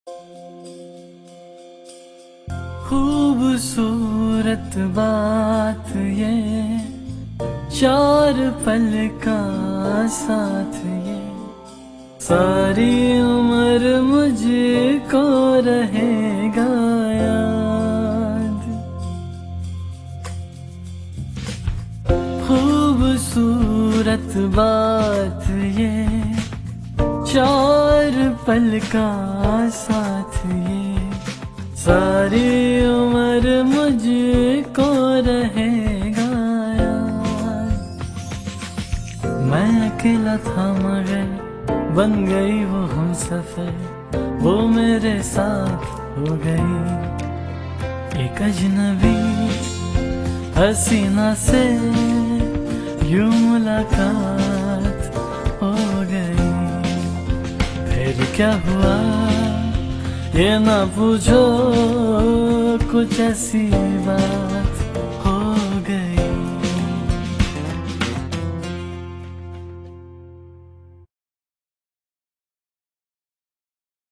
खूबसूरत बात ये, चार पल का साथ ये, सारी उम्र मुझको रहेगा याद। खूबसूरत बात ये, चार पल का साथ ये, सारी उम्र मुझको रहेगा याद। मैं अकेला था मगर बन गई वो हमसफर, वो मेरे साथ हो गई। एक अजनबी हसीना से यूं मुलाकात हो गई। फिर क्या हुआ ये ना पूछो, कुछ ऐसी बात